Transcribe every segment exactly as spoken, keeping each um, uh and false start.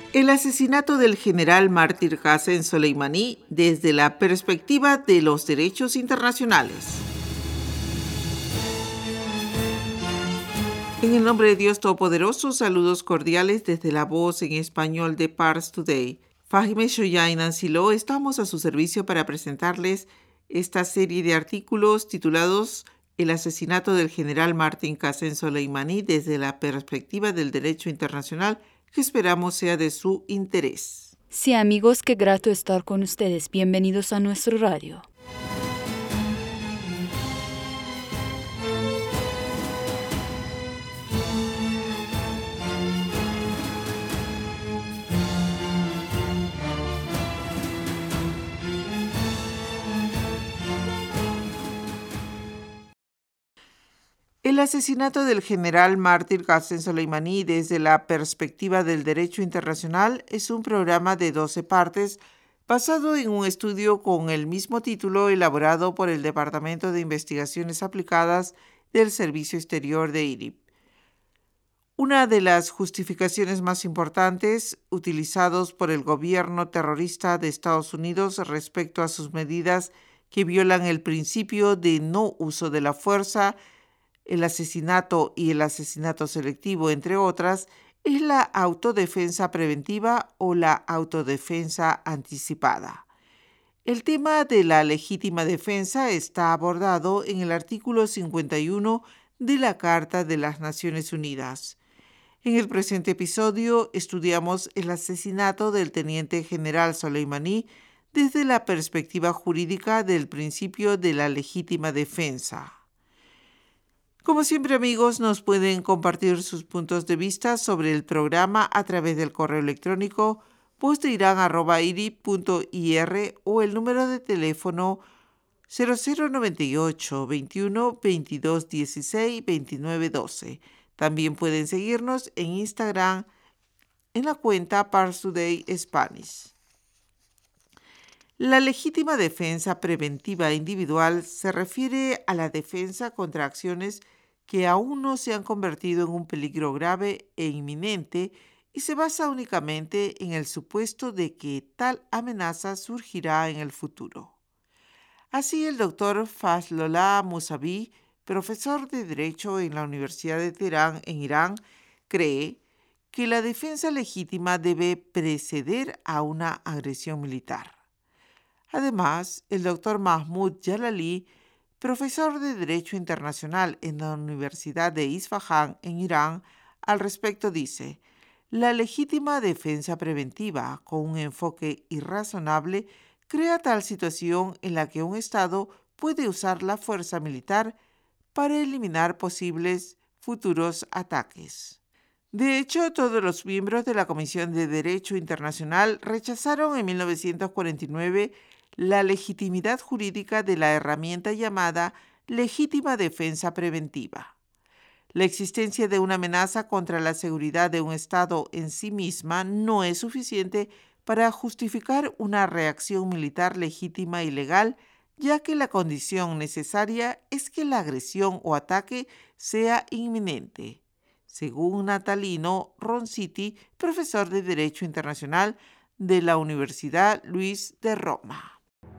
El asesinato del general mártir Qasem Soleimani desde la perspectiva de los derechos internacionales. En el nombre de Dios Todopoderoso, saludos cordiales desde la voz en español de Pars Today. Fahime Shoya y Nancy Lo estamos a su servicio para presentarles esta serie de artículos titulados El asesinato del general mártir Qasem Soleimani desde la perspectiva del derecho internacional, que esperamos sea de su interés. Sí, amigos, qué grato estar con ustedes. Bienvenidos a nuestro radio. El asesinato del general mártir Qasem Soleimani desde la perspectiva del derecho internacional es un programa de doce partes basado en un estudio con el mismo título elaborado por el Departamento de Investigaciones Aplicadas del Servicio Exterior de I R I P. Una de las justificaciones más importantes utilizados por el gobierno terrorista de Estados Unidos respecto a sus medidas que violan el principio de no uso de la fuerza, el asesinato y el asesinato selectivo, entre otras, es la autodefensa preventiva o la autodefensa anticipada. El tema de la legítima defensa está abordado en el artículo cincuenta y uno de la Carta de las Naciones Unidas. En el presente episodio estudiamos el asesinato del teniente general Soleimani desde la perspectiva jurídica del principio de la legítima defensa. Como siempre, amigos, nos pueden compartir sus puntos de vista sobre el programa a través del correo electrónico voz de irán arroba i r i punto i r o el número de teléfono cero cero noventa y ocho, veintiuno, veintidós dieciséis, veintinueve doce. También pueden seguirnos en Instagram en la cuenta Pars Today Spanish. La legítima defensa preventiva individual se refiere a la defensa contra acciones que aún no se han convertido en un peligro grave e inminente y se basa únicamente en el supuesto de que tal amenaza surgirá en el futuro. Así, el doctor Fazlollah Mousavi, profesor de Derecho en la Universidad de Teherán, en Irán, cree que la defensa legítima debe preceder a una agresión militar. Además, el doctor Mahmoud Jalali, profesor de Derecho Internacional en la Universidad de Isfahán, en Irán, al respecto dice: la legítima defensa preventiva, con un enfoque irrazonable, crea tal situación en la que un Estado puede usar la fuerza militar para eliminar posibles futuros ataques. De hecho, todos los miembros de la Comisión de Derecho Internacional rechazaron en mil novecientos cuarenta y nueve la legitimidad jurídica de la herramienta llamada legítima defensa preventiva. La existencia de una amenaza contra la seguridad de un Estado en sí misma no es suficiente para justificar una reacción militar legítima y legal, ya que la condición necesaria es que la agresión o ataque sea inminente, según Natalino Ronziti, profesor de Derecho Internacional de la Universidad Luis de Roma.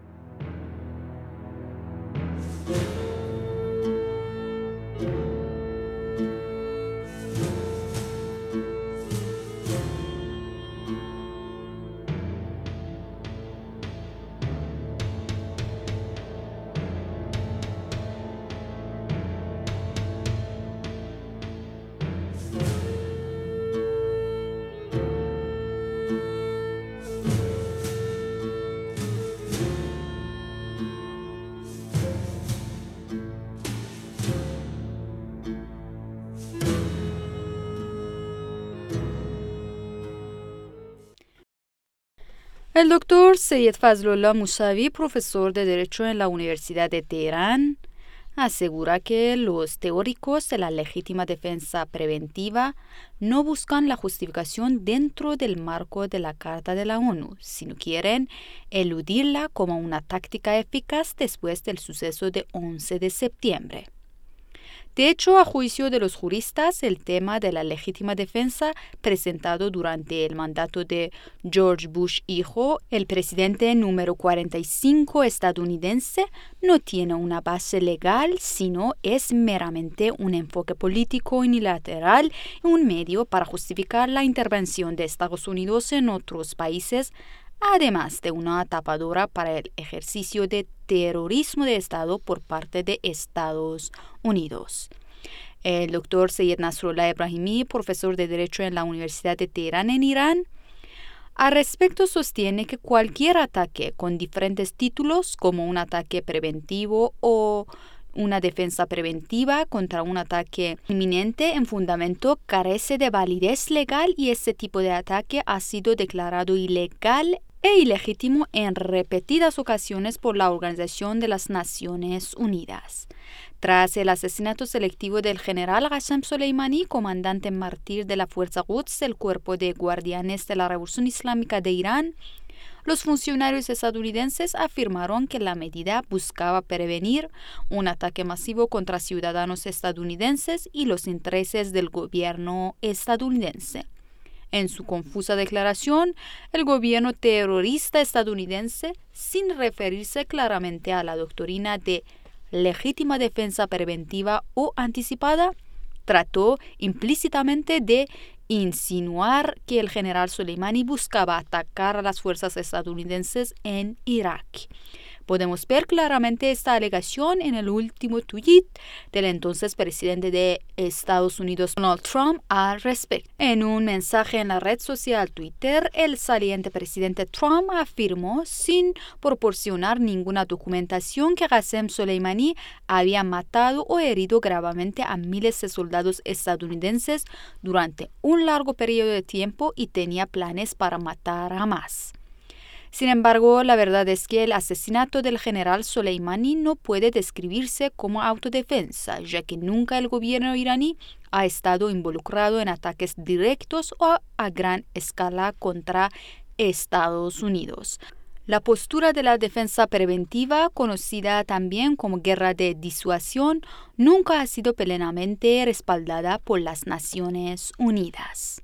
El doctor Seyed Fazlollah Mousavi, profesor de Derecho en la Universidad de Teherán, asegura que los teóricos de la legítima defensa preventiva no buscan la justificación dentro del marco de la Carta de la ONU, sino quieren eludirla como una táctica eficaz después del suceso de once de septiembre. De hecho, a juicio de los juristas, el tema de la legítima defensa presentado durante el mandato de George Bush hijo, el presidente número cuarenta y cinco estadounidense, no tiene una base legal, sino es meramente un enfoque político unilateral y un medio para justificar la intervención de Estados Unidos en otros países, además de una tapadora para el ejercicio de terrorismo de Estado por parte de Estados Unidos. El doctor Seyed Nasrullah Ebrahimi, profesor de Derecho en la Universidad de Teherán en Irán, al respecto sostiene que cualquier ataque con diferentes títulos, como un ataque preventivo o una defensa preventiva contra un ataque inminente en fundamento, carece de validez legal y ese tipo de ataque ha sido declarado ilegal e ilegítimo en repetidas ocasiones por la Organización de las Naciones Unidas. Tras el asesinato selectivo del general Qasem Soleimani, comandante mártir de la Fuerza Quds, el cuerpo de guardianes de la Revolución Islámica de Irán, los funcionarios estadounidenses afirmaron que la medida buscaba prevenir un ataque masivo contra ciudadanos estadounidenses y los intereses del gobierno estadounidense. En su confusa declaración, el gobierno terrorista estadounidense, sin referirse claramente a la doctrina de legítima defensa preventiva o anticipada, trató implícitamente de insinuar que el general Soleimani buscaba atacar a las fuerzas estadounidenses en Irak. Podemos ver claramente esta alegación en el último tuit del entonces presidente de Estados Unidos, Donald Trump, al respecto. En un mensaje en la red social Twitter, el saliente presidente Trump afirmó, sin proporcionar ninguna documentación, que Qasem Soleimani había matado o herido gravemente a miles de soldados estadounidenses durante un largo periodo de tiempo y tenía planes para matar a más. Sin embargo, la verdad es que el asesinato del general Soleimani no puede describirse como autodefensa, ya que nunca el gobierno iraní ha estado involucrado en ataques directos o a gran escala contra Estados Unidos. La postura de la defensa preventiva, conocida también como guerra de disuasión, nunca ha sido plenamente respaldada por las Naciones Unidas.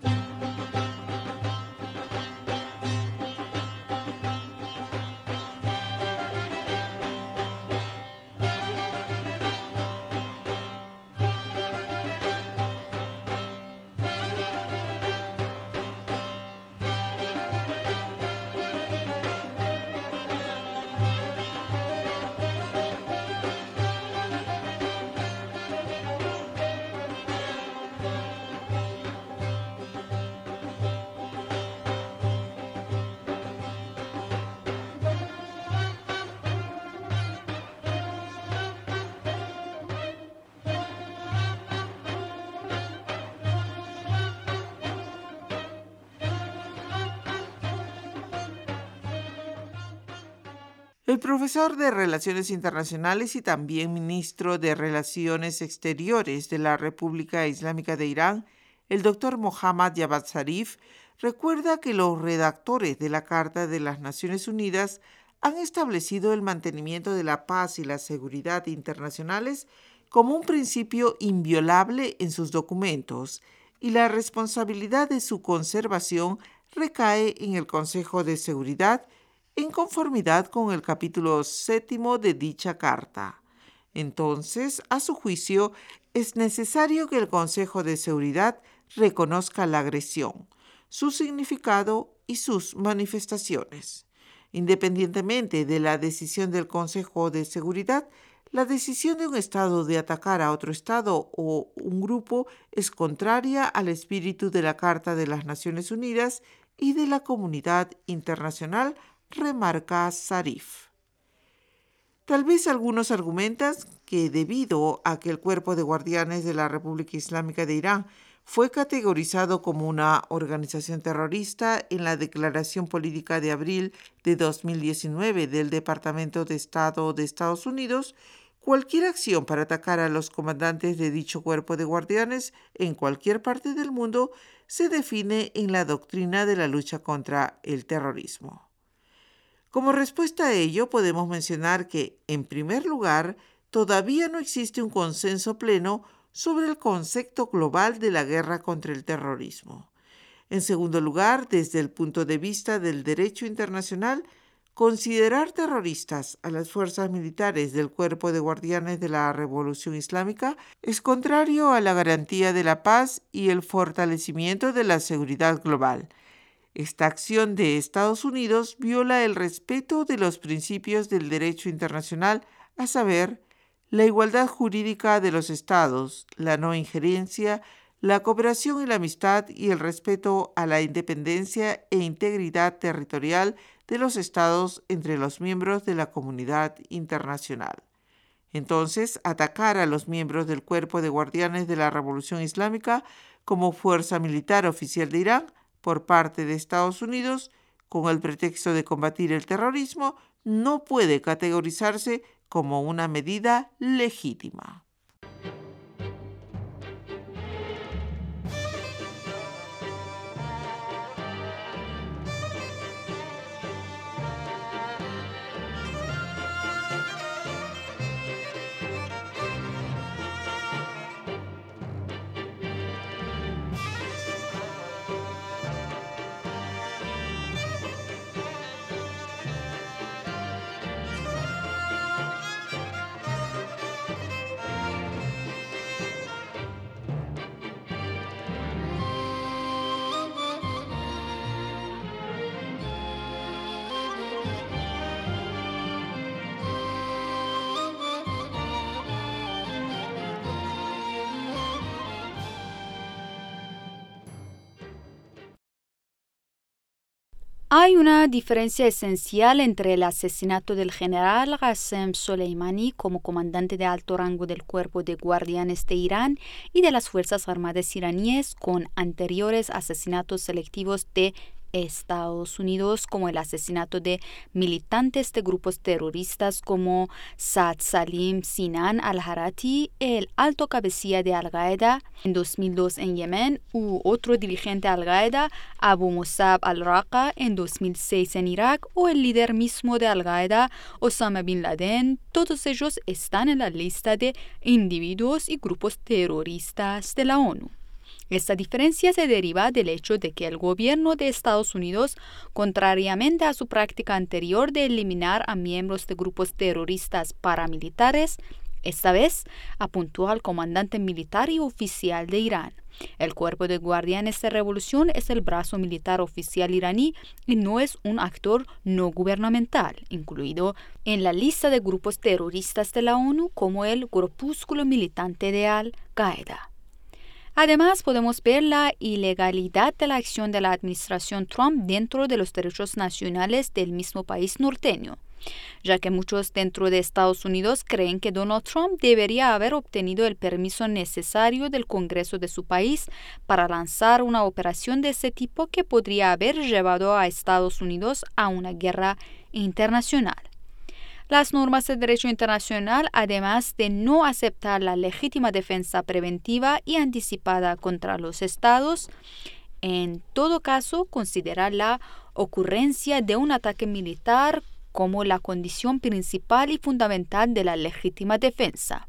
El profesor de Relaciones Internacionales y también ministro de Relaciones Exteriores de la República Islámica de Irán, el doctor Mohammad Javad Zarif, recuerda que los redactores de la Carta de las Naciones Unidas han establecido el mantenimiento de la paz y la seguridad internacionales como un principio inviolable en sus documentos, y la responsabilidad de su conservación recae en el Consejo de Seguridad en conformidad con el capítulo séptimo de dicha carta. Entonces, a su juicio, es necesario que el Consejo de Seguridad reconozca la agresión, su significado y sus manifestaciones. Independientemente de la decisión del Consejo de Seguridad, la decisión de un Estado de atacar a otro Estado o un grupo es contraria al espíritu de la Carta de las Naciones Unidas y de la comunidad internacional, remarca Zarif. Tal vez algunos argumentan que debido a que el Cuerpo de Guardianes de la República Islámica de Irán fue categorizado como una organización terrorista en la Declaración Política de abril de dos mil diecinueve del Departamento de Estado de Estados Unidos, cualquier acción para atacar a los comandantes de dicho Cuerpo de Guardianes en cualquier parte del mundo se define en la doctrina de la lucha contra el terrorismo. Como respuesta a ello, podemos mencionar que, en primer lugar, todavía no existe un consenso pleno sobre el concepto global de la guerra contra el terrorismo. En segundo lugar, desde el punto de vista del derecho internacional, considerar terroristas a las fuerzas militares del Cuerpo de Guardianes de la Revolución Islámica es contrario a la garantía de la paz y el fortalecimiento de la seguridad global. Esta acción de Estados Unidos viola el respeto de los principios del derecho internacional, a saber, la igualdad jurídica de los estados, la no injerencia, la cooperación y la amistad y el respeto a la independencia e integridad territorial de los estados entre los miembros de la comunidad internacional. Entonces, atacar a los miembros del Cuerpo de Guardianes de la Revolución Islámica como fuerza militar oficial de Irán por parte de Estados Unidos, con el pretexto de combatir el terrorismo, no puede categorizarse como una medida legítima. Hay una diferencia esencial entre el asesinato del general Qasem Soleimani como comandante de alto rango del Cuerpo de Guardianes de Irán y de las Fuerzas Armadas iraníes con anteriores asesinatos selectivos de Estados Unidos, como el asesinato de militantes de grupos terroristas como Saad Salim Sinan al-Harati, el alto cabecilla de Al-Qaeda en dos mil dos en Yemen, u otro dirigente de Al-Qaeda, Abu Musab al-Raqqa, en dos mil seis en Irak, o el líder mismo de Al-Qaeda, Osama Bin Laden. Todos ellos están en la lista de individuos y grupos terroristas de la ONU. Esta diferencia se deriva del hecho de que el gobierno de Estados Unidos, contrariamente a su práctica anterior de eliminar a miembros de grupos terroristas paramilitares, esta vez apuntó al comandante militar y oficial de Irán. El Cuerpo de Guardianes de Revolución es el brazo militar oficial iraní y no es un actor no gubernamental, incluido en la lista de grupos terroristas de la ONU como el grupúsculo militante de Al-Qaeda. Además, podemos ver la ilegalidad de la acción de la administración Trump dentro de los derechos nacionales del mismo país norteño, ya que muchos dentro de Estados Unidos creen que Donald Trump debería haber obtenido el permiso necesario del Congreso de su país para lanzar una operación de ese tipo que podría haber llevado a Estados Unidos a una guerra internacional. Las normas de derecho internacional, además de no aceptar la legítima defensa preventiva y anticipada contra los estados, en todo caso considera la ocurrencia de un ataque militar como la condición principal y fundamental de la legítima defensa.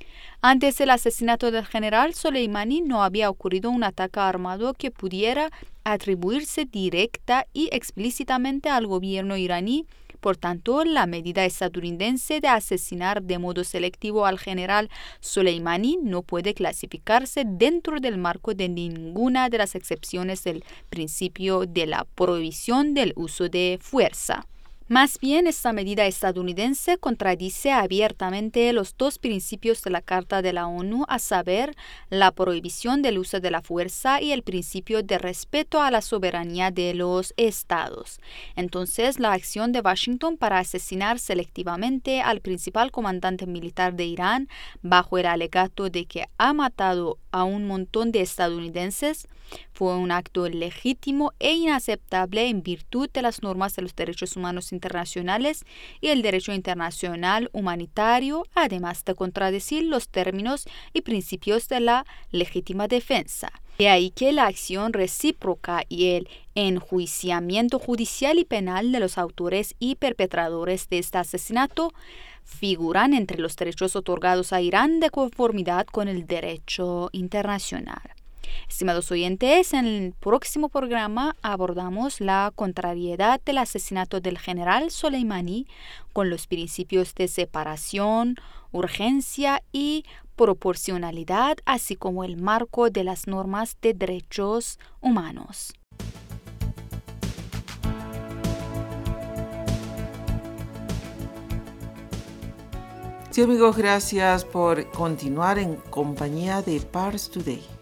Antes del asesinato del general Soleimani no había ocurrido un ataque armado que pudiera atribuirse directa y explícitamente al gobierno iraní. Por tanto, la medida estadounidense de asesinar de modo selectivo al general Soleimani no puede clasificarse dentro del marco de ninguna de las excepciones del principio de la prohibición del uso de fuerza. Más bien, esta medida estadounidense contradice abiertamente los dos principios de la Carta de la ONU, a saber, la prohibición del uso de la fuerza y el principio de respeto a la soberanía de los estados. Entonces, la acción de Washington para asesinar selectivamente al principal comandante militar de Irán, bajo el alegato de que ha matado a un montón de estadounidenses, fue un acto legítimo e inaceptable en virtud de las normas de los derechos humanos internacionales y el derecho internacional humanitario, además de contradecir los términos y principios de la legítima defensa. De ahí que la acción recíproca y el enjuiciamiento judicial y penal de los autores y perpetradores de este asesinato figuran entre los derechos otorgados a Irán de conformidad con el derecho internacional. Estimados oyentes, en el próximo programa abordamos la contrariedad del asesinato del general Soleimani con los principios de separación, urgencia y proporcionalidad, así como el marco de las normas de derechos humanos. Sí, amigos, gracias por continuar en compañía de Pars Today.